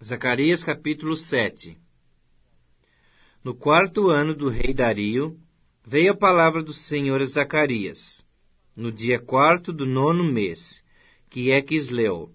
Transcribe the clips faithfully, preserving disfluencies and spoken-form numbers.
Zacarias capítulo sete. No quarto ano do rei Dario, veio a palavra do Senhor a Zacarias, no dia quarto do nono mês, que é Quisleu.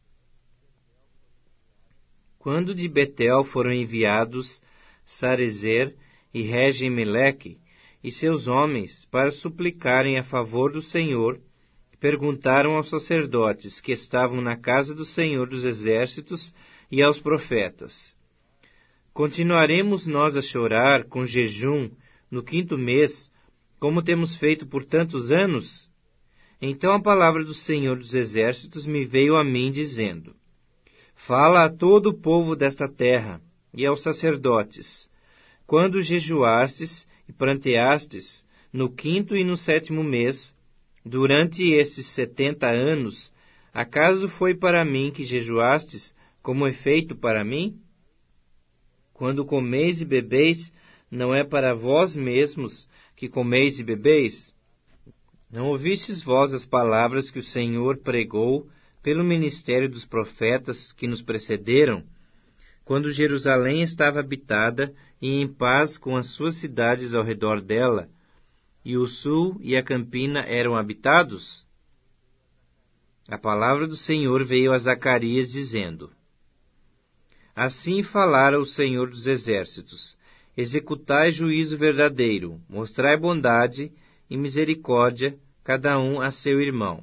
Quando de Betel foram enviados Sarezer e Regem-Meleque e seus homens para suplicarem a favor do Senhor, perguntaram aos sacerdotes que estavam na casa do Senhor dos Exércitos e aos profetas: continuaremos nós a chorar com jejum no quinto mês, como temos feito por tantos anos? Então a palavra do Senhor dos Exércitos me veio a mim, dizendo: fala a todo o povo desta terra e aos sacerdotes: quando jejuastes e pranteastes no quinto e no sétimo mês, durante esses setenta anos, acaso foi para mim que jejuastes, como é feito para mim? Quando comeis e bebeis, não é para vós mesmos que comeis e bebeis? Não ouvistes vós as palavras que o Senhor pregou pelo ministério dos profetas que nos precederam, quando Jerusalém estava habitada e em paz com as suas cidades ao redor dela, e o sul e a campina eram habitados? A palavra do Senhor veio a Zacarias, dizendo: assim falara o Senhor dos Exércitos: executai juízo verdadeiro, mostrai bondade e misericórdia, cada um a seu irmão.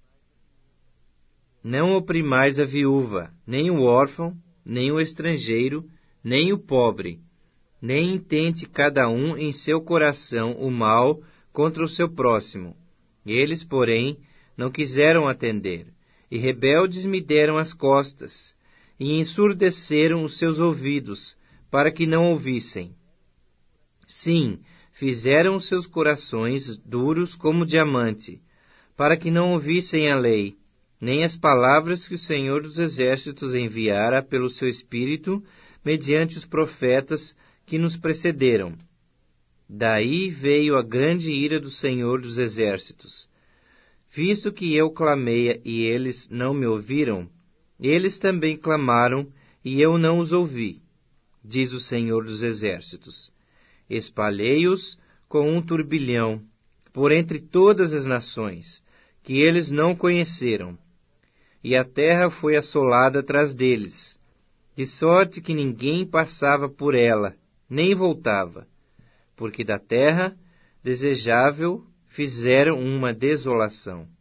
Não oprimais a viúva, nem o órfão, nem o estrangeiro, nem o pobre, nem intente cada um em seu coração o mal contra o seu próximo. Eles, porém, não quiseram atender, e rebeldes me deram as costas, e ensurdeceram os seus ouvidos, para que não ouvissem. Sim, fizeram os seus corações duros como diamante, para que não ouvissem a lei, nem as palavras que o Senhor dos Exércitos enviara pelo seu Espírito, mediante os profetas que nos precederam. Daí veio a grande ira do Senhor dos Exércitos. Visto que eu clamei e eles não me ouviram, eles também clamaram e eu não os ouvi, diz o Senhor dos Exércitos. Espalhei-os com um turbilhão por entre todas as nações, que eles não conheceram, e a terra foi assolada atrás deles, de sorte que ninguém passava por ela, nem voltava, porque da terra desejável fizeram uma desolação.